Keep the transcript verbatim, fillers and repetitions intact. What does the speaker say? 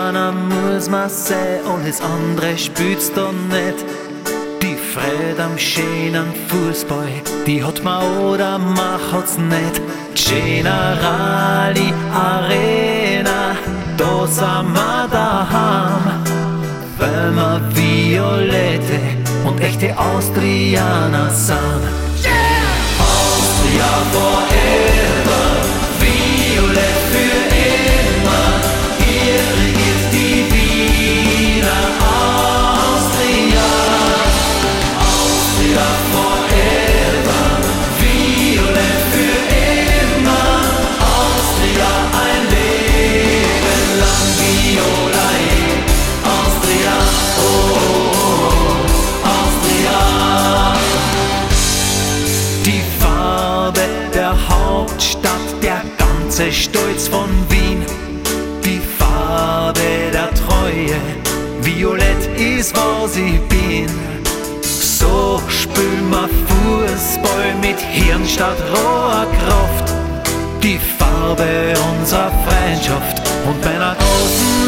einer muss man sein und das andere spürt's doch nicht. Die Freude am schönen Fußball, die hat man oder man hat's nicht. Generali Arena, da sind wir daheim, weil wir Violette und echte Austrianer sind. Yeah! Austria forever, Violett für immer, hier regiert die Wiener Austria. Austria forever, Violett für immer, Austria ein Leben lang, Viola, Austria, oh, oh, oh, Austria. Die Farbe der Hauptstadt, der ganze Stolz von Wien, die Farbe der Treue, Violett ist, was ich bin. So spielen wir Fußball mit Hirn statt roher Kraft, die Farbe unserer Freundschaft und meiner großen